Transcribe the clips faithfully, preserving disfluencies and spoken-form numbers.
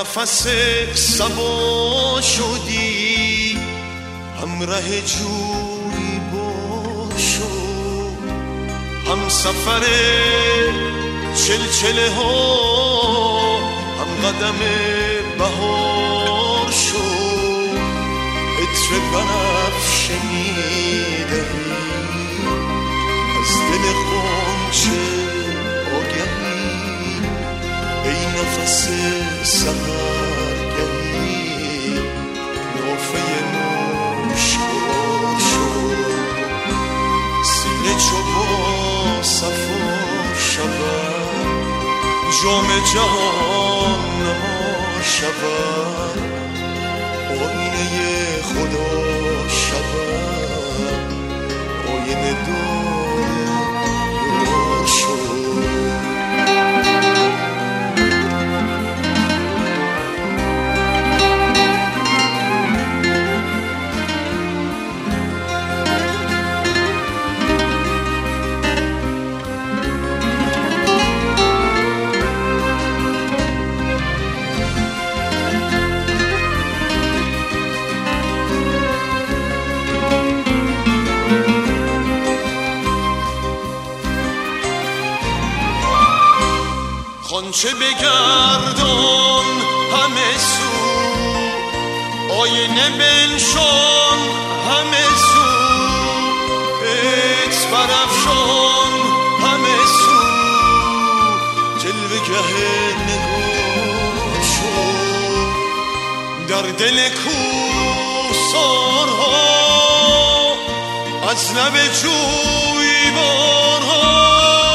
نفس صبا شدی، همراه جوی باشو، هم سفر چلچله ها، هم قدم بهار شو. عطر بنفشه میدهی از دل غنچه آگهی، ای نفس سحرگهی، نافه مشکا شو. سینه چو با صفا شود، جام جهان نما شود، آینه خدا شود، آینه دار یار شو. خانچه بگردان همه سو، آینه بنشان همه سو، عطر برافشان همه سو، جلوه گه نگاه شو. در دل کوهسارها از لب جویبارها،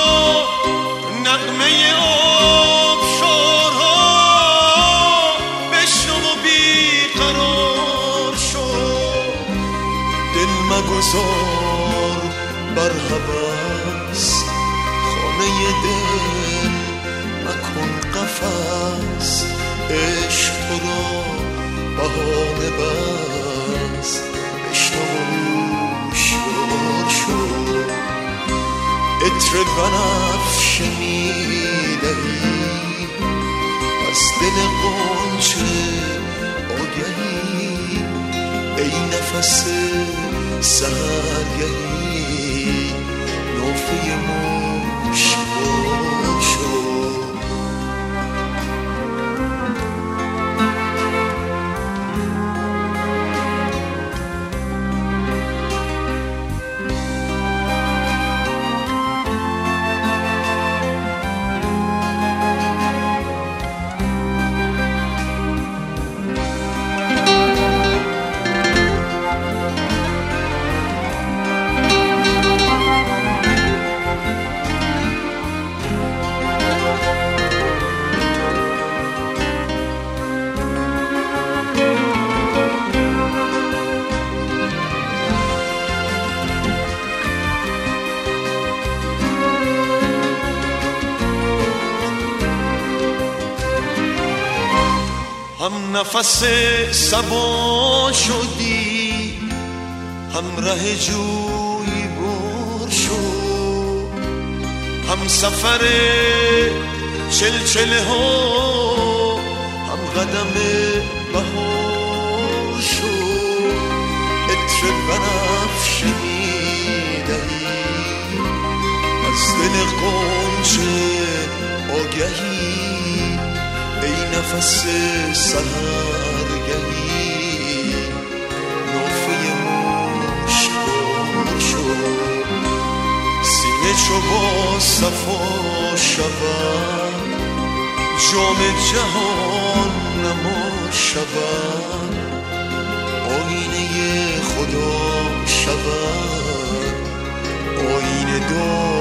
نغمه آبشارها بشنو و بیقرار شو. دل مگذار بر هوس، خانه دل مکن قفس، عشق تو را بهانه بس، بشنو و هوشیار شو. عطر بنفشه میدهی از دل غنچه آگهی، ای نفس سحرگهی، نافه مشکا شو. هم نفس صبا شدی، همراه جوی بر شو، هم سفر چلچله ها، هم قدم بهار شو. عطر بنفشه میدهی از دل غنچه آگهی، ای نفس سحرگهی، نافه مشکا شو. سینه چو با صفا شود، جام جهان نما شود، آینه خدا شود، آینه دار